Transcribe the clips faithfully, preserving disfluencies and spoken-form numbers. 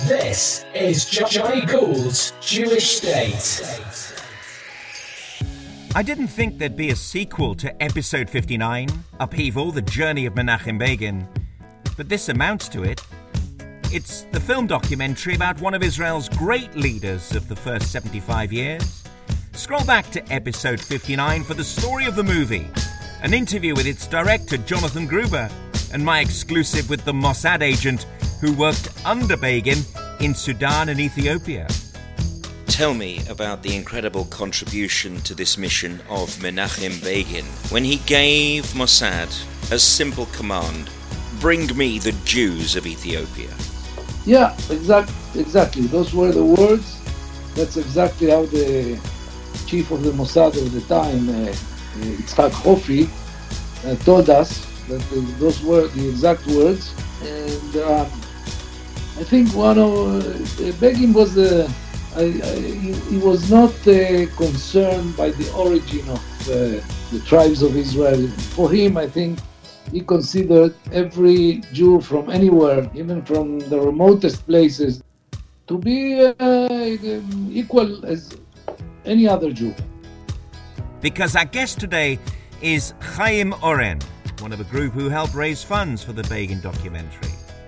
This is Jo- Johnny Gould's Jewish State. I didn't think there'd be a sequel to Episode fifty-nine, Upheaval, The Journey of Menachem Begin, but this amounts to it. It's the film documentary about one of Israel's great leaders of the first seventy-five years. Scroll back to Episode fifty-nine for the story of the movie, an interview with its director, Jonathan Gruber, and my exclusive with the Mossad agent who worked under Begin in Sudan and Ethiopia. Tell me about the incredible contribution to this mission of Menachem Begin when he gave Mossad a simple command: bring me the Jews of Ethiopia. Yeah, exact, exactly. Those were the words. That's exactly how the chief of the Mossad of the time, uh, Yitzhak Hofi, uh, told us that the, those were the exact words. And um, I think one of uh, Begin was uh, I, I, he, he was not uh, concerned by the origin of uh, the tribes of Israel. For him, I think he considered every Jew from anywhere, even from the remotest places, to be uh, equal as any other Jew. Because our guest today is Chaim Oren, one of a group who helped raise funds for the Begin documentary.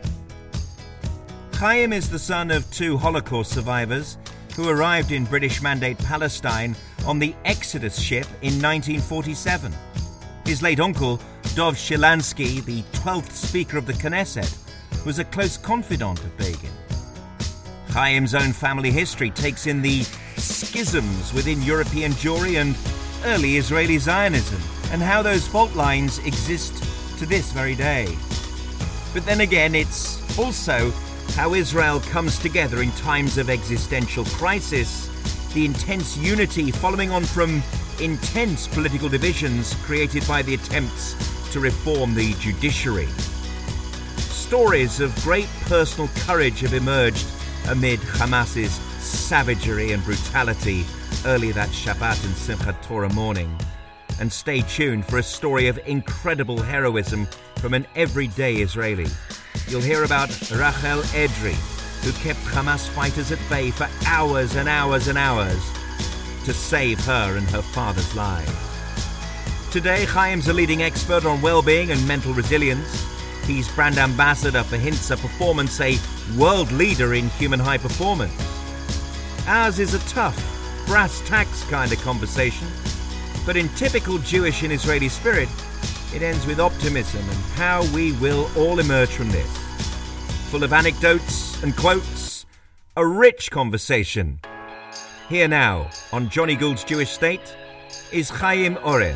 Chaim is the son of two Holocaust survivors who arrived in British Mandate Palestine on the Exodus ship in nineteen forty-seven. His late uncle, Dov Shilansky, the twelfth Speaker of the Knesset, was a close confidant of Begin. Chaim's own family history takes in the schisms within European Jewry and early Israeli Zionism, and how those fault lines exist to this very day. But then again, it's also how Israel comes together in times of existential crisis, the intense unity following on from intense political divisions created by the attempts to reform the judiciary. Stories of great personal courage have emerged amid Hamas's savagery and brutality early that Shabbat and Simchat Torah morning. And stay tuned for a story of incredible heroism from an everyday Israeli. You'll hear about Rachel Edry, who kept Hamas fighters at bay for hours and hours and hours to save her and her father's lives. Today, Chaim's a leading expert on well-being and mental resilience. He's brand ambassador for Hintsa Performance, a world leader in human high performance. Ours is a tough, brass tacks kind of conversation, but in typical Jewish and Israeli spirit, it ends with optimism and how we will all emerge from this. Full of anecdotes and quotes, a rich conversation. Here now, on Johnny Gould's Jewish State, is Chaim Oren.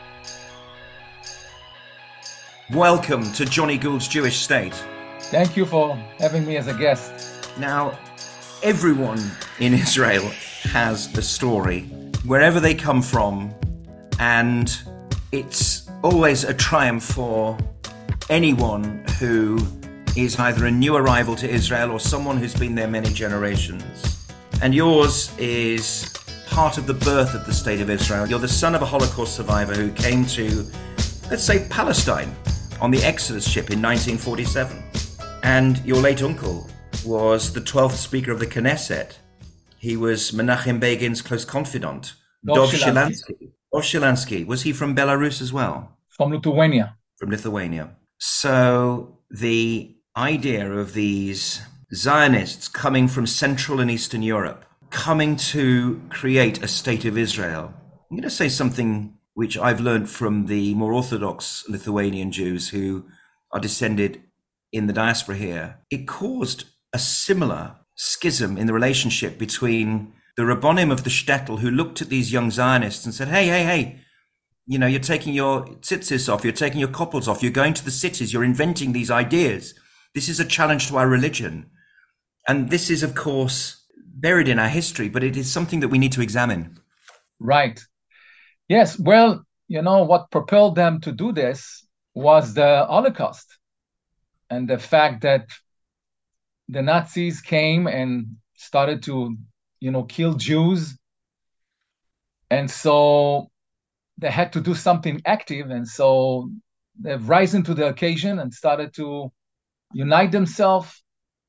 Welcome to Johnny Gould's Jewish State. Thank you for having me as a guest. Now, everyone in Israel has a story, wherever they come from, and it's always a triumph for anyone who is either a new arrival to Israel or someone who's been there many generations. And yours is part of the birth of the State of Israel. You're the son of a Holocaust survivor who came to, let's say, Palestine on the Exodus ship in nineteen forty-seven. And your late uncle was the twelfth Speaker of the Knesset. He was Menachem Begin's close confidant, Dov Shilansky. Dov Shilansky. Was he from Belarus as well? From Lithuania. From Lithuania. So the idea of these Zionists coming from Central and Eastern Europe, coming to create a state of Israel. I'm going to say something which I've learned from the more Orthodox Lithuanian Jews who are descended in the diaspora here. It caused a similar schism in the relationship between the Rabbonim of the shtetl, who looked at these young Zionists and said, hey, hey, hey, you know, you're taking your tzitzis off, you're taking your koppels off, you're going to the cities, you're inventing these ideas. This is a challenge to our religion. And this is, of course, buried in our history, but it is something that we need to examine. Right. Yes. Well, you know, what propelled them to do this was the Holocaust and the fact that the Nazis came and started to, you know, kill Jews. And so they had to do something active. And so they've risen to the occasion and started to unite themselves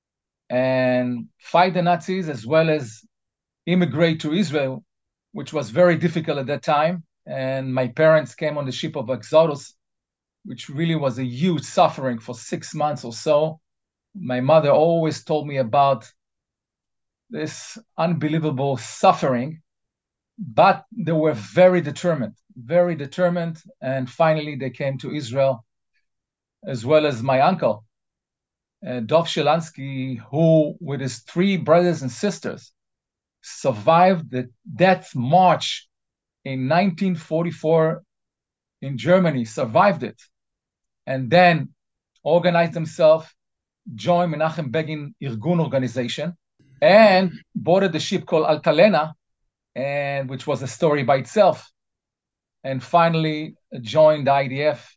and fight the Nazis as well as immigrate to Israel, which was very difficult at that time. And my parents came on the ship of Exodus, which really was a huge suffering for six months or so. My mother always told me about this unbelievable suffering, but they were very determined, very determined. And finally, they came to Israel, as well as my uncle, uh, Dov Shelansky, who, with his three brothers and sisters, survived the death march in nineteen forty-four in Germany, survived it, and then organized themselves, joined Menachem Begin Irgun organization, and boarded the ship called Altalena, and which was a story by itself, and finally joined the I D F,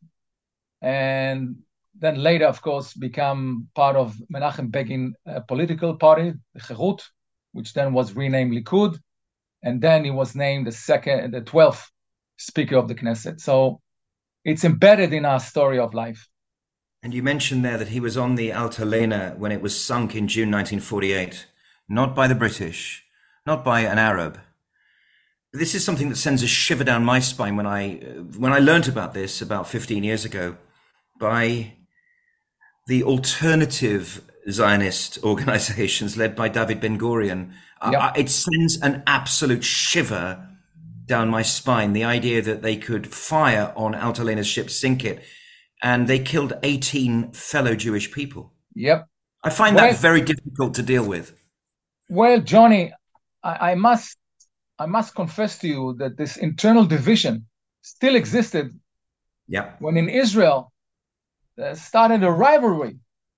and then later, of course, become part of Menachem Begin uh, political party, the Cherut, which then was renamed Likud, and then he was named the second, the twelfth Speaker of the Knesset. So it's embedded in our story of life. And you mentioned there that he was on the Altalena when it was sunk in June nineteen forty-eight, not by the British, not by an Arab. This is something that sends a shiver down my spine when I when I learned about this about fifteen years ago by the alternative Zionist organizations led by David Ben-Gurion. Yep. I, it sends an absolute shiver down my spine, the idea that they could fire on Altalena's ship, sink it, and they killed eighteen fellow Jewish people. Yep. I find well, that very difficult to deal with. Well, Johnny, I, I must I must confess to you that this internal division still existed. Yep. When in Israel uh, started a rivalry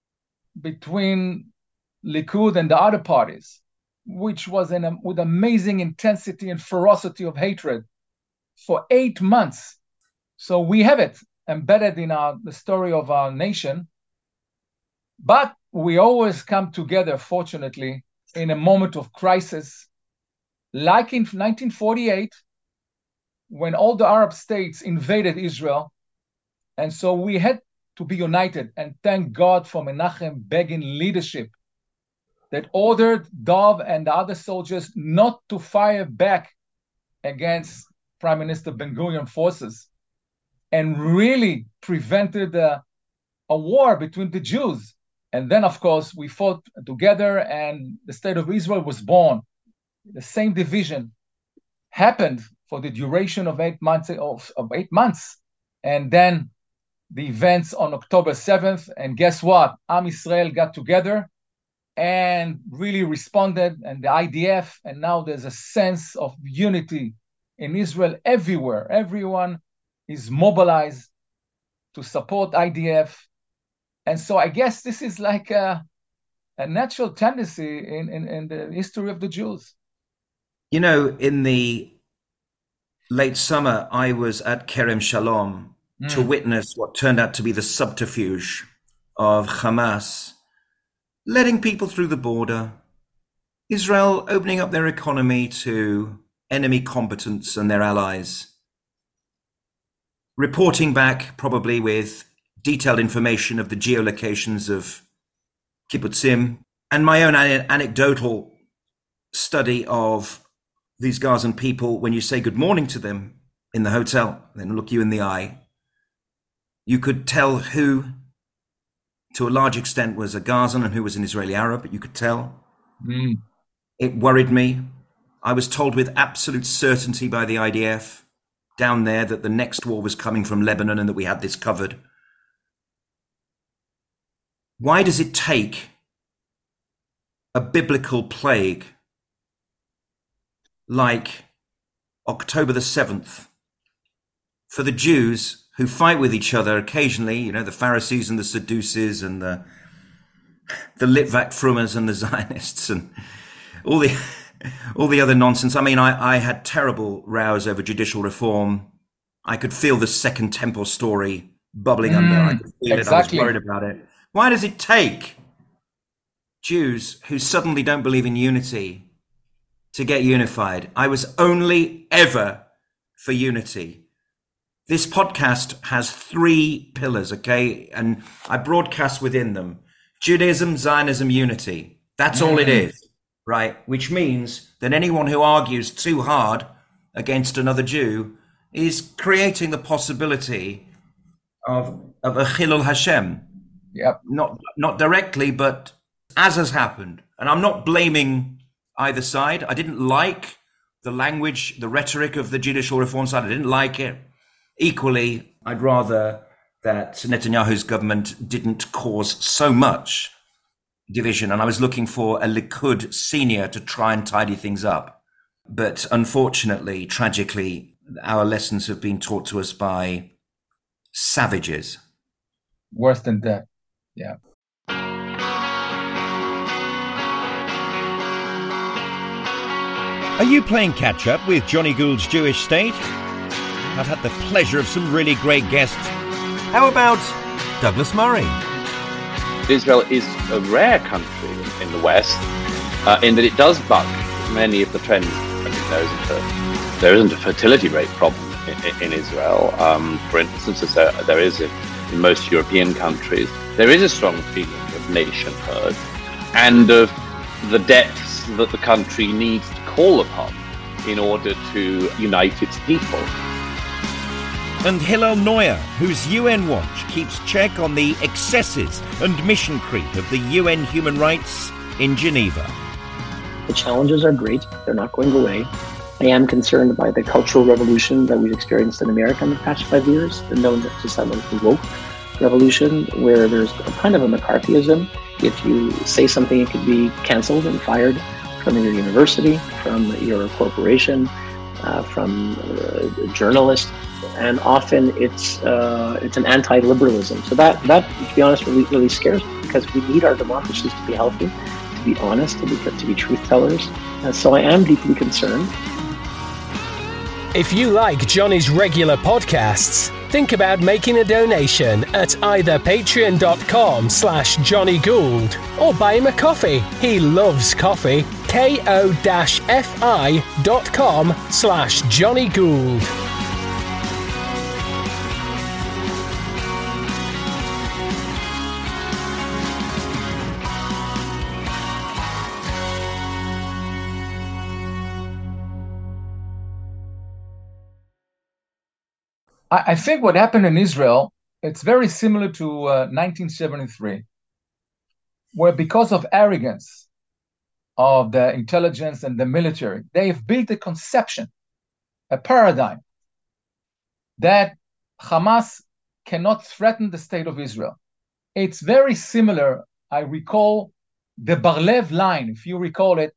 between Likud and the other parties, which was in a, with amazing intensity and ferocity of hatred for eight months. So we have it embedded in our, the story of our nation. But we always come together, fortunately, in a moment of crisis, like in nineteen forty-eight, when all the Arab states invaded Israel. And so we had to be united, and thank God for Menachem Begin leadership that ordered Dov and the other soldiers not to fire back against Prime Minister Ben-Gurion forces, and really prevented a, a war between the Jews. And then, of course, we fought together, and the State of Israel was born. The same division happened for the duration of eight months. Of, of eight months, and then the events on October seventh, and guess what? Am Israel got together and really responded, and the I D F, and now there's a sense of unity in Israel everywhere. Everyone is mobilized to support I D F. And so I guess this is like a, a natural tendency in, in, in the history of the Jews. You know, in the late summer, I was at Kerem Shalom mm. to witness what turned out to be the subterfuge of Hamas letting people through the border, Israel opening up their economy to enemy combatants and their allies, reporting back probably with detailed information of the geolocations of kibbutzim, and my own an- anecdotal study of these Gazan people. When you say good morning to them in the hotel, then look you in the eye, you could tell who, to a large extent, was a Gazan and who was an Israeli Arab, but you could tell. Mm. It worried me. I was told with absolute certainty by the I D F down there that the next war was coming from Lebanon and that we had this covered. Why does it take a biblical plague like October the seventh for the Jews who fight with each other occasionally, you know, the Pharisees and the Sadducees and the the Litvak Frumas and the Zionists and all the all the other nonsense? I mean, I, I had terrible rows over judicial reform. I could feel the Second Temple story bubbling mm, under. I could feel exactly. it. I was worried about it. Why does it take Jews who suddenly don't believe in unity to get unified? I was only ever for unity. This podcast has three pillars, okay? And I broadcast within them: Judaism, Zionism, unity. That's all it is, right? Which means that anyone who argues too hard against another Jew is creating the possibility of, of a Chilul Hashem. Yep. Not, not directly, but as has happened. And I'm not blaming either side. I didn't like the language, the rhetoric of the judicial reform side. I didn't like it. Equally, I'd rather that Netanyahu's government didn't cause so much division. And I was looking for a Likud senior to try and tidy things up. But unfortunately, tragically, our lessons have been taught to us by savages. Worse than that. Yeah. Are you playing catch up with Johnny Gould's Jewish State? I've had the pleasure of some really great guests. How about Douglas Murray? Israel is a rare country in the West uh, in that it does buck many of the trends. I mean, there isn't a, there isn't a fertility rate problem in, in Israel, um, for instance, as there, there is in, in most European countries. There is a strong feeling of nationhood and of the depths that the country needs to call upon in order to unite its people. And Hillel Neuer, whose U N Watch keeps check on the excesses and mission creep of the U N human rights in Geneva. The challenges are great. They're not going away. I am concerned by the cultural revolution that we've experienced in America in the past five years, the known to some as the woke revolution, where there's a kind of a McCarthyism. If you say something, it could be canceled and fired from your university, from your corporation, uh, from a journalist, and often it's uh, it's an anti-liberalism. So that, that, to be honest, really, really scares me, because we need our democracies to be healthy, to be honest, to be, to be truth tellers. Uh, so I am deeply concerned. If you like Johnny's regular podcasts, think about making a donation at either patreon.com slash Johnny Gould or buy him a coffee. He loves coffee. ko-fi.com slash Johnny Gould. I think what happened in Israel, it's very similar to uh, nineteen seventy-three, where because of arrogance of the intelligence and the military, they've built a conception, a paradigm, that Hamas cannot threaten the state of Israel. It's very similar. I recall the Bar-Lev line, if you recall it.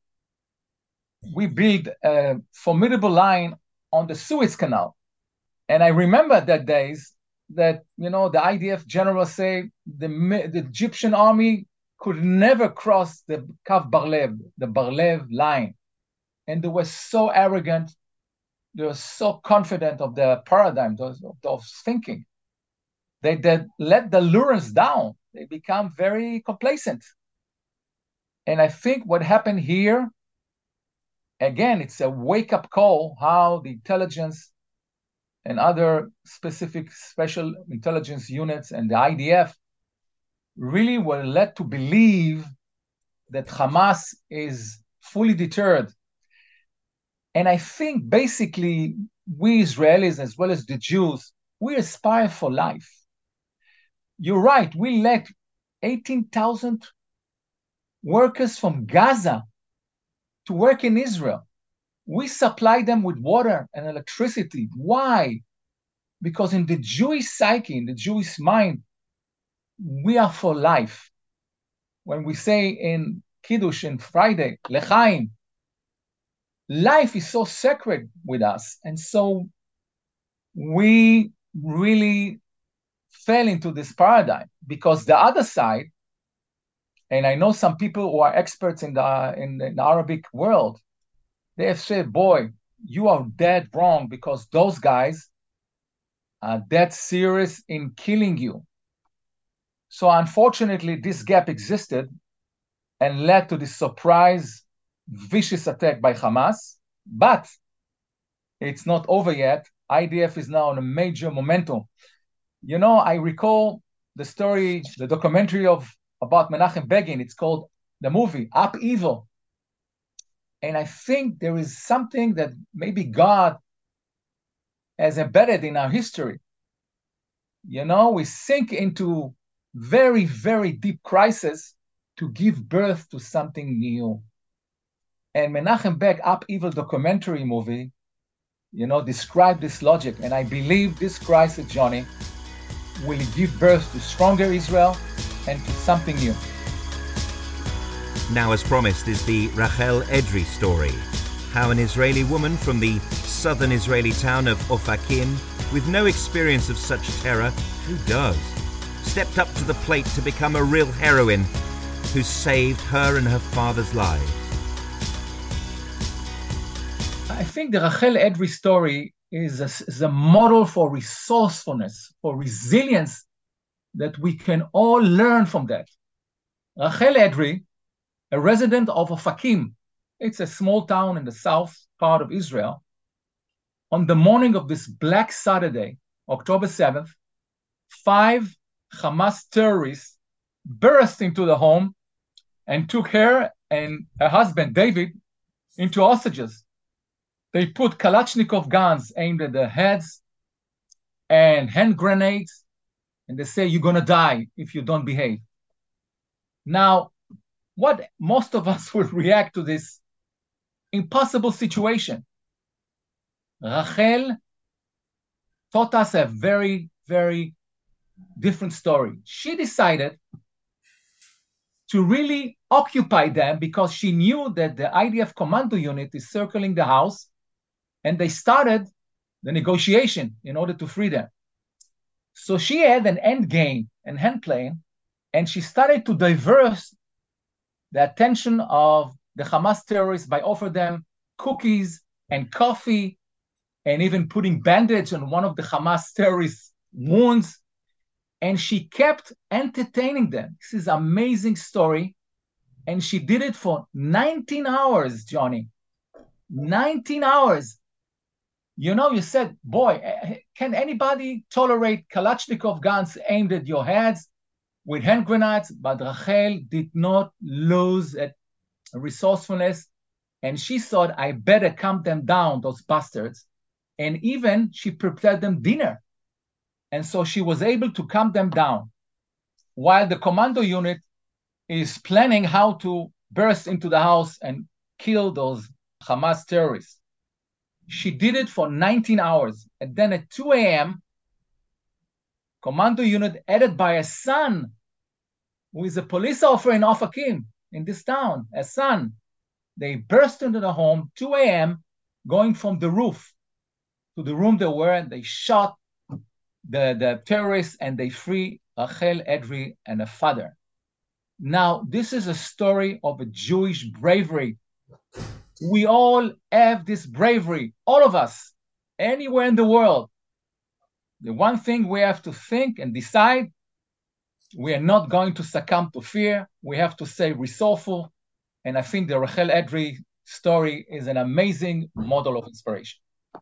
We built a formidable line on the Suez Canal. And I remember that days that, you know, the I D F generals say the, the Egyptian army could never cross the Kav Bar-Lev, the Bar-Lev line. And they were so arrogant. They were so confident of their paradigm, of, of thinking. They, they let the Lurans down. They become very complacent. And I think what happened here, again, it's a wake-up call how the intelligence and other specific special intelligence units and the I D F really were led to believe that Hamas is fully deterred. And I think basically we Israelis, as well as the Jews, we aspire for life. You're right, we let eighteen thousand workers from Gaza to work in Israel. We supply them with water and electricity. Why? Because in the Jewish psyche, in the Jewish mind, we are for life. When we say in Kiddush in Friday, L'chaim, life is so sacred with us. And so we really fell into this paradigm, because the other side, and I know some people who are experts in the, in, in the Arabic world, they have said, boy, you are dead wrong, because those guys are dead serious in killing you. So unfortunately, this gap existed and led to this surprise, vicious attack by Hamas. But it's not over yet. I D F is now on a major momentum. You know, I recall the story, the documentary of about Menachem Begin. It's called the movie, Upheaval. And I think there is something that maybe God has embedded in our history. You know, we sink into very, very deep crisis to give birth to something new. And Menachem Begg, Upheaval documentary movie, you know, described this logic. And I believe this crisis, Johnny, will give birth to stronger Israel and to something new. Now, as promised, is the Rachel Edrei story. How an Israeli woman from the southern Israeli town of Ofakim, with no experience of such terror, who does, stepped up to the plate to become a real heroine who saved her and her father's lives. I think the Rachel Edrei story is a, is a model for resourcefulness, for resilience that we can all learn from that. Rachel Edrei, a resident of Ofakim, it's a small town in the south part of Israel, on the morning of this Black Saturday, October seventh, five Hamas terrorists burst into the home and took her and her husband, David, into hostages. They put Kalashnikov guns aimed at their heads and hand grenades, and they say, you're going to die if you don't behave. Now, what most of us will react to this impossible situation. Rachel taught us a very, very different story. She decided to really occupy them because she knew that the I D F commando unit is circling the house, and they started the negotiation in order to free them. So she had an end game and hand playing, and she started to divert the attention of the Hamas terrorists by offering them cookies and coffee, and even putting bandage on one of the Hamas terrorists' wounds. And she kept entertaining them. This is an amazing story. And she did it for nineteen hours, Johnny. nineteen hours. You know, you said, boy, can anybody tolerate Kalashnikov guns aimed at your heads with hand grenades? But Rachel did not lose at resourcefulness. And she thought, I better calm them down, those bastards. And even she prepared them dinner. And so she was able to calm them down while the commando unit is planning how to burst into the house and kill those Hamas terrorists. She did it for nineteen hours. And then at two a.m., commando unit headed by a son, who is a police officer in Ofakim, in this town, a son, they burst into the home, two a.m., going from the roof to the room they were, and they shot the, the terrorists, and they free Rachel Edrei and her father. Now, this is a story of a Jewish bravery. We all have this bravery, all of us, anywhere in the world. The one thing we have to think and decide, we are not going to succumb to fear. We have to stay resourceful. And I think the Rachel Edrei story is an amazing model of inspiration.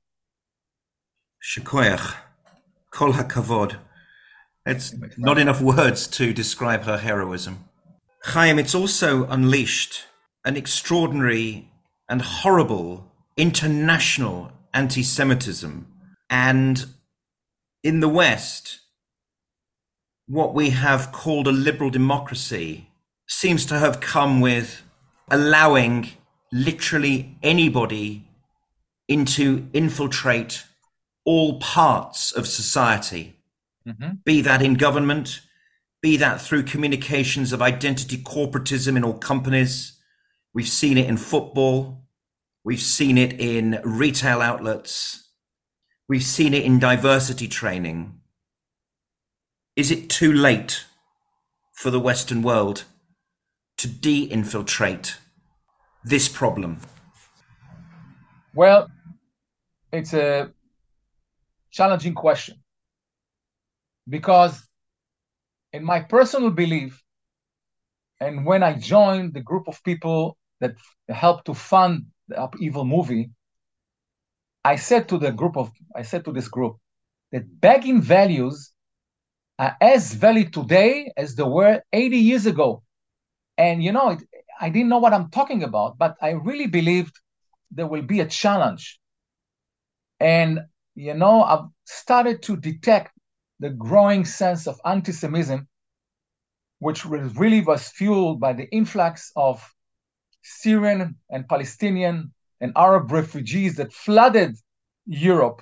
Shekoyach, kol hakavod. It's not enough words to describe her heroism. Chaim, it's also unleashed an extraordinary and horrible international anti-Semitism. And in the West, what we have called a liberal democracy seems to have come with allowing literally anybody in to infiltrate all parts of society, mm-hmm. be that in government, be that through communications of identity corporatism in all companies. We've seen it in football. We've seen it in retail outlets. We've seen it in diversity training. Is it too late for the Western world to de-infiltrate this problem? Well, it's a challenging question, because in my personal belief, and when I joined the group of people that helped to fund the Upheaval movie, I said to the group of, I said to this group that Begin values are as valid today as they were eighty years ago. And, you know, it, I didn't know what I'm talking about, but I really believed there will be a challenge. And, you know, I've started to detect the growing sense of anti-Semitism, which really was fueled by the influx of Syrian and Palestinian and Arab refugees that flooded Europe,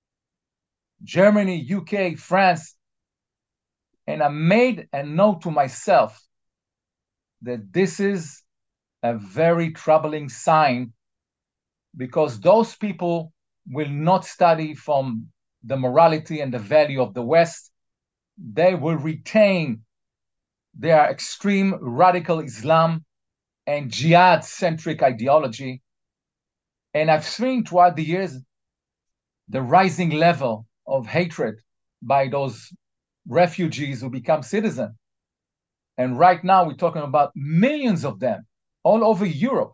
Germany, U K, France. And I made a note to myself that this is a very troubling sign, because those people will not study from the morality and the value of the West. They will retain their extreme radical Islam and jihad-centric ideology. And I've seen throughout the years the rising level of hatred by those refugees who become citizens. And right now we're talking about millions of them all over Europe.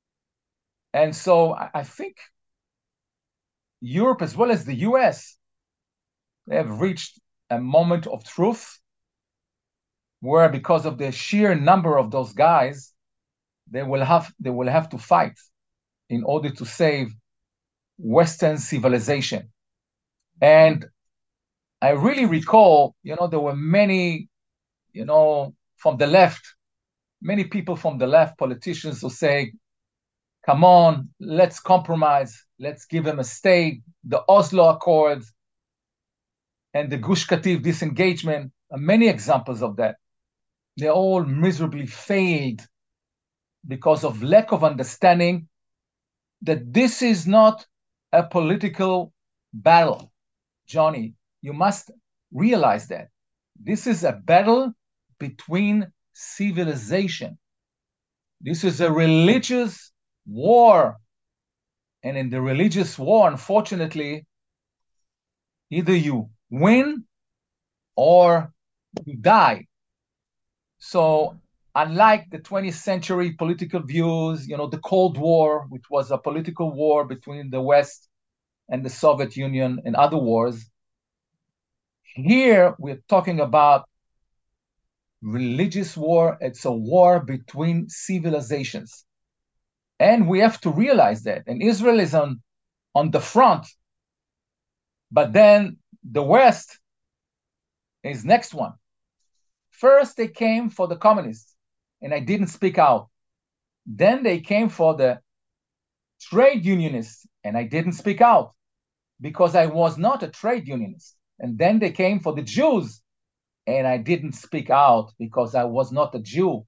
And so I think Europe, as well as the U S, they have reached a moment of truth where, because of the sheer number of those guys, they will have they will have to fight in order to save Western civilization. And I really recall, you know, there were many, you know, from the left, many people from the left, politicians who say, come on, let's compromise, let's give them a state, the Oslo Accords and the Gush Katif disengagement, many examples of that. They all miserably failed because of lack of understanding that this is not a political battle. Johnny, you must realize that. This is a battle between civilization. This is a religious war. And in the religious war, unfortunately, either you win or you die. So unlike the twentieth century political views, you know, the Cold War, which was a political war between the West and the Soviet Union and other wars, here we're talking about religious war. It's a war between civilizations. And we have to realize that. And Israel is on, on the front, but then the West is next one. First, they came for the communists, and I didn't speak out. Then they came for the trade unionists, and I didn't speak out because I was not a trade unionist. And then they came for the Jews, and I didn't speak out because I was not a Jew.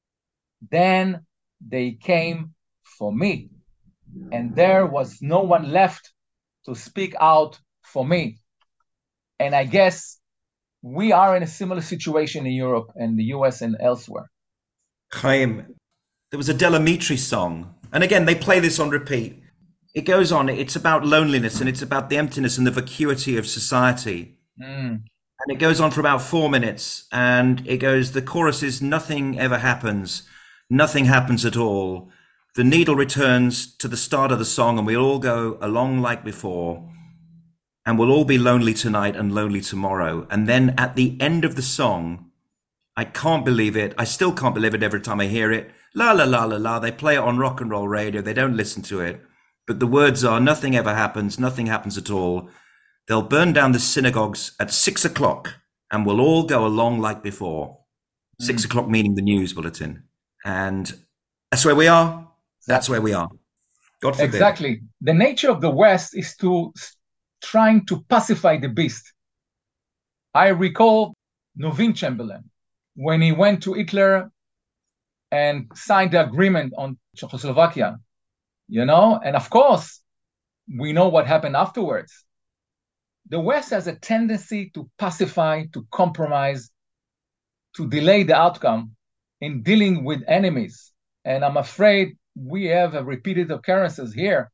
Then they came for me, and there was no one left to speak out for me. And I guess we are in a similar situation in Europe and the U S and elsewhere. Chaim, there was a Delamitri song, and again, they play this on repeat. It goes on, it's about loneliness, and it's about the emptiness and the vacuity of society. Mm. And it goes on for about four minutes, and it goes, the chorus is, nothing ever happens, nothing happens at all. The needle returns to the start of the song, and we'll all go along like before. And we'll all be lonely tonight and lonely tomorrow. And then at the end of the song, I can't believe it. I still can't believe it every time I hear it. La, la, la, la, la. They play it on rock and roll radio. They don't listen to it. But the words are, nothing ever happens. Nothing happens at all. They'll burn down the synagogues at six o'clock and we'll all go along like before. Mm. Six o'clock meaning the news bulletin. And that's where we are. That's where we are. God forbid. Exactly. The nature of the West is to trying to pacify the beast. I recall Nevin Chamberlain when he went to Hitler and signed the agreement on Czechoslovakia, you know, and of course, we know what happened afterwards. The West has a tendency to pacify, to compromise, to delay the outcome in dealing with enemies. And I'm afraid we have a repeated occurrences here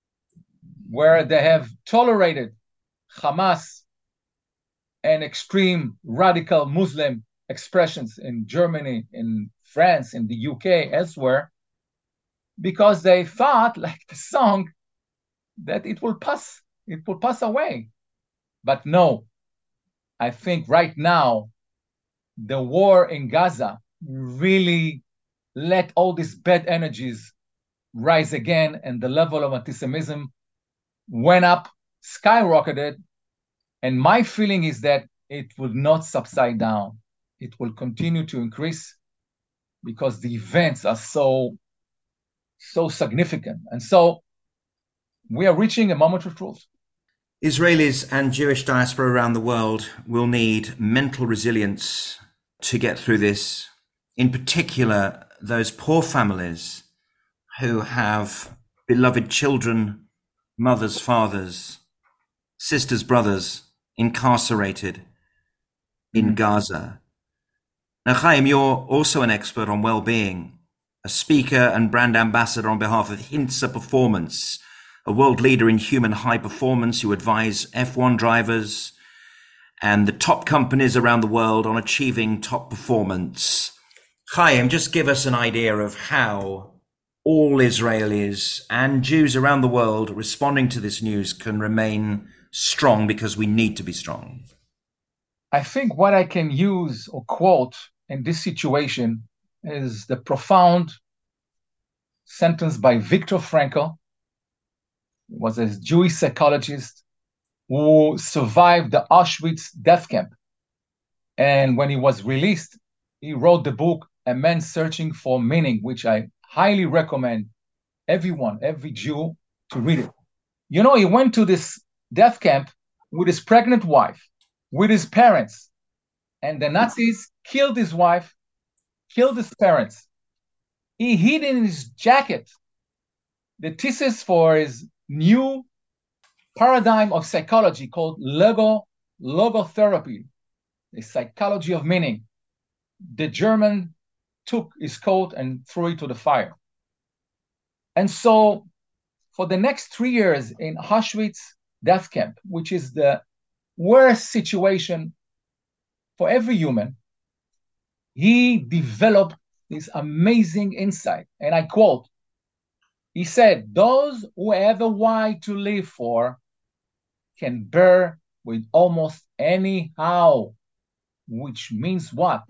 where they have tolerated Hamas and extreme radical Muslim expressions in Germany, in France, in the U K, elsewhere, because they thought, like the song, that it will pass, it will pass away. But no, I think right now, the war in Gaza really let all these bad energies rise again, and the level of anti-Semitism went up, skyrocketed. And my feeling is that it will not subside down. It will continue to increase because the events are so, so significant. And so we are reaching a moment of truth. Israelis and Jewish diaspora around the world will need mental resilience to get through this. In particular, those poor families who have beloved children, mothers, fathers, sisters, brothers incarcerated in mm-hmm. Gaza. Now, Chaim, you're also an expert on well-being, a speaker and brand ambassador on behalf of Hintsa Performance, a world leader in human high performance. You advise F one drivers and the top companies around the world on achieving top performance. Chaim, just give us an idea of how all Israelis and Jews around the world responding to this news can remain strong, because we need to be strong. I think what I can use or quote in this situation is the profound sentence by Viktor Frankl. He was a Jewish psychologist who survived the Auschwitz death camp. And when he was released, he wrote the book, A Man Searching for Meaning, which I highly recommend everyone, every Jew to read it. You know, he went to this death camp with his pregnant wife, with his parents, and the Nazis killed his wife, killed his parents. He hid in his jacket the thesis for his new paradigm of psychology called logo, logotherapy, the psychology of meaning. The German took his coat and threw it to the fire. And so for the next three years in Auschwitz death camp, which is the worst situation for every human, he developed this amazing insight. And I quote, he said, "Those who have a why to live for can bear with almost any how," which means what?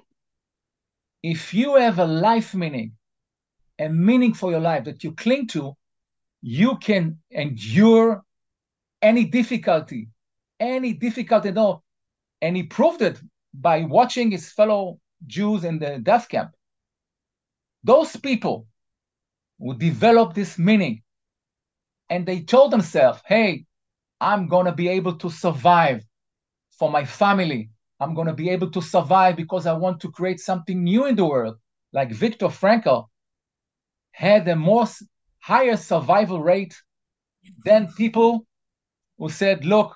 If you have a life meaning, a meaning for your life that you cling to, you can endure any difficulty, any difficulty at all. And he proved it by watching his fellow Jews in the death camp. Those people who developed this meaning, and they told themselves, hey, I'm going to be able to survive for my family. I'm going to be able to survive because I want to create something new in the world. Like Viktor Frankl had a more higher survival rate than people who said, look,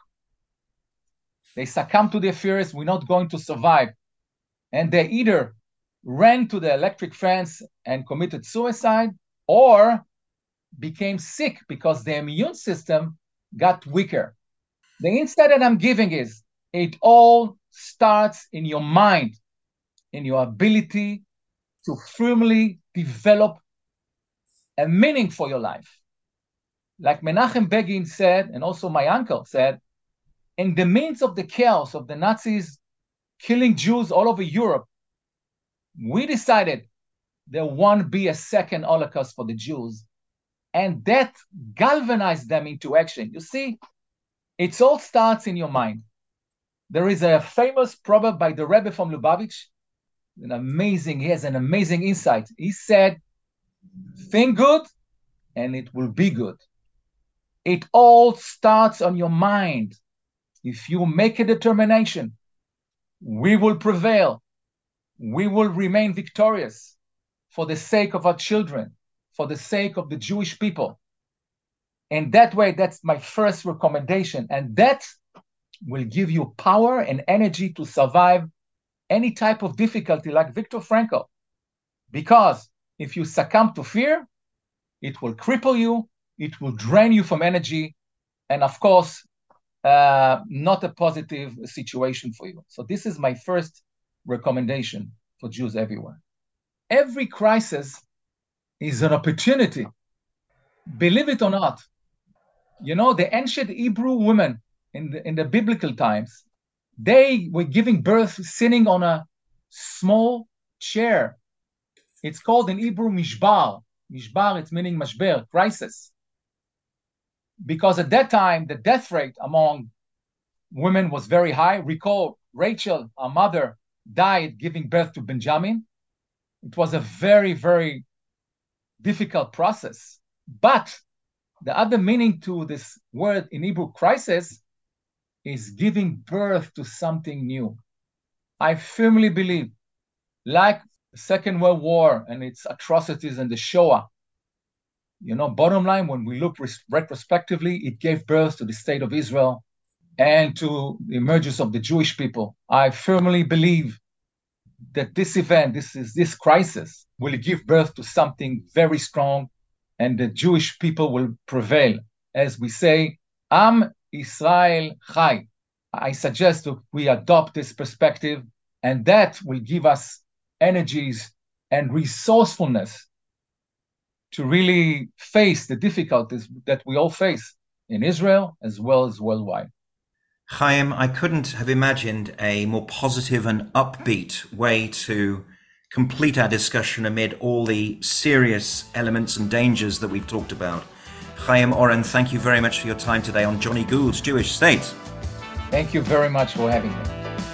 they succumbed to their fears, we're not going to survive. And they either ran to the electric fence and committed suicide, or became sick because their immune system got weaker. The insight that I'm giving is, it all starts in your mind, in your ability to firmly develop a meaning for your life. Like Menachem Begin said, and also my uncle said, in the midst of the chaos of the Nazis killing Jews all over Europe, we decided there won't be a second Holocaust for the Jews. And that galvanized them into action. You see, it all starts in your mind. There is a famous proverb by the Rebbe from Lubavitch, an amazing, he has an amazing insight. He said, think good and it will be good. It all starts on your mind. If you make a determination, we will prevail. We will remain victorious for the sake of our children, for the sake of the Jewish people. And that way, that's my first recommendation. And that will give you power and energy to survive any type of difficulty like Viktor Frankl. Because if you succumb to fear, it will cripple you, it will drain you from energy, and of course, uh, not a positive situation for you. So this is my first recommendation for Jews everywhere. Every crisis is an opportunity. Believe it or not, you know, the ancient Hebrew women in the, in the biblical times, they were giving birth sitting on a small chair It's called in Hebrew mishbar. Mishbar, it's meaning mashber, crisis. Because at that time, the death rate among women was very high. Recall, Rachel, our mother, died giving birth to Benjamin. It was a very, very difficult process. But the other meaning to this word in Hebrew, crisis, is giving birth to something new. I firmly believe, like the Second World War and its atrocities and the Shoah, you know, bottom line, when we look res- retrospectively, it gave birth to the state of Israel and to the emergence of the Jewish people. I firmly believe that this event, this is this crisis, will give birth to something very strong, and the Jewish people will prevail. As we say, Am Israel Chai. I suggest that we adopt this perspective, and that will give us energies and resourcefulness to really face the difficulties that we all face in Israel as well as worldwide. Chaim, I couldn't have imagined a more positive and upbeat way to complete our discussion amid all the serious elements and dangers that we've talked about. Chaim Oren, thank you very much for your time today on Johnny Gould's Jewish State. Thank you very much for having me.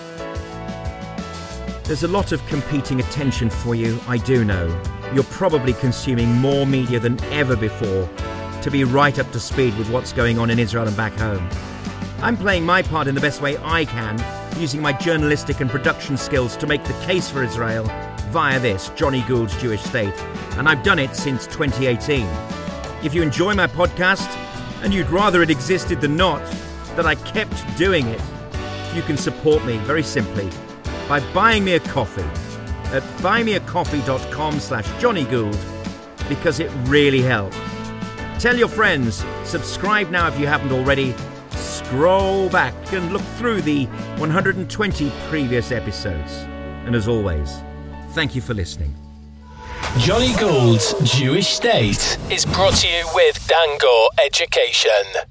There's a lot of competing attention for you, I do know. You're probably consuming more media than ever before to be right up to speed with what's going on in Israel and back home. I'm playing my part in the best way I can, using my journalistic and production skills to make the case for Israel via this, Johnny Gould's Jewish State, and I've done it since twenty eighteen. If you enjoy my podcast, and you'd rather it existed than not, that I kept doing it, you can support me very simply by buying me a coffee at buymeacoffee.com slash Johnny Gould, because it really helps. Tell your friends, subscribe now if you haven't already, scroll back and look through the one hundred twenty previous episodes. And as always, thank you for listening. Johnny Gould's Jewish State is brought to you with Dangor Education.